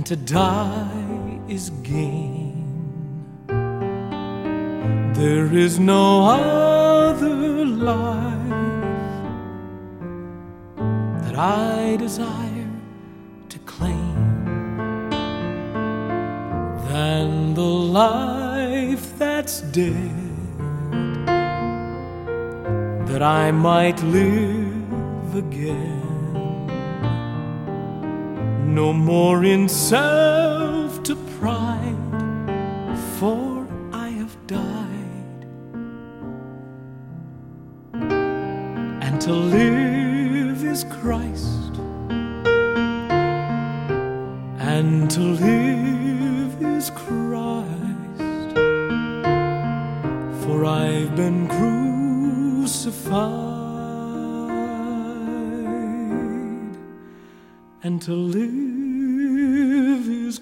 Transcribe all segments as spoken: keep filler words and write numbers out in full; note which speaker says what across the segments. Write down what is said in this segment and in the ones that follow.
Speaker 1: to die is gain. There is no other life that I desire to claim than the life that's dead, that I might live again. No more in self to pride, for I have died, and to live is Christ, and to live is Christ, for I've been crucified, and to live is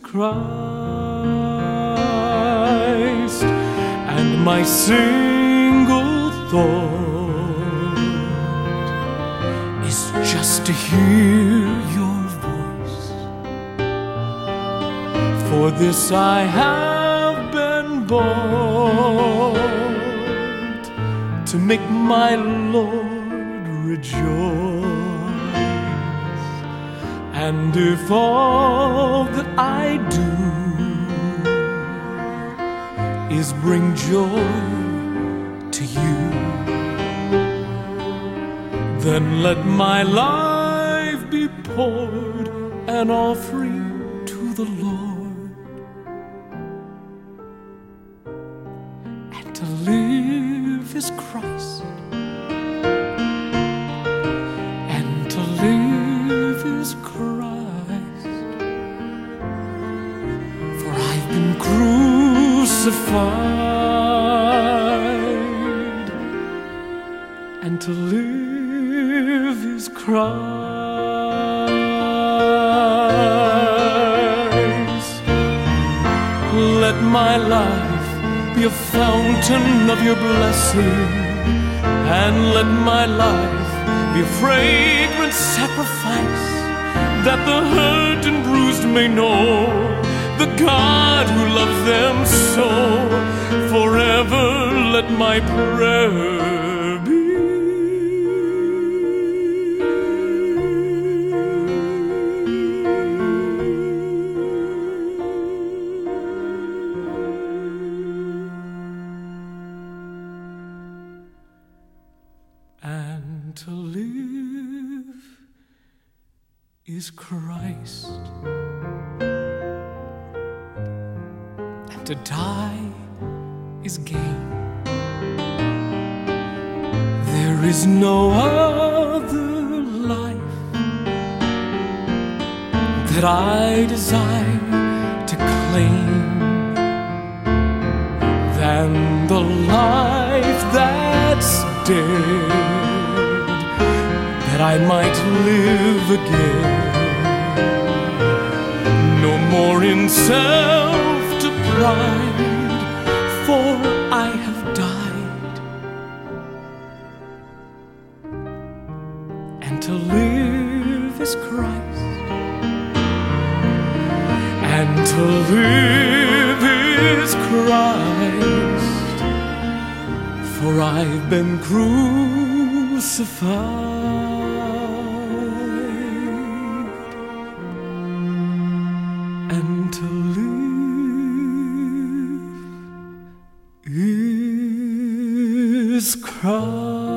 Speaker 1: Christ. And my single thought is just to hear your voice. For this I have been bought, to make my Lord rejoice. And if all that I do is bring joy to you, then let my life be poured an offering to the Lord. And to live is Christ, and to live is Christ, for I've been crucified, and to live is Christ. Let my life be a fountain of your blessing, and let my life be a fragrant sacrifice, that the hurt and bruised may know the God who loves them so. Forever let my prayer be. And to live is Christ, and to die is gain. There is no other life that I desire to claim than the life that's dead, that I might live again. No more in self to pride, for I have died, and to live is Christ, and to live is Christ, for I've been crucified, and to live is Christ.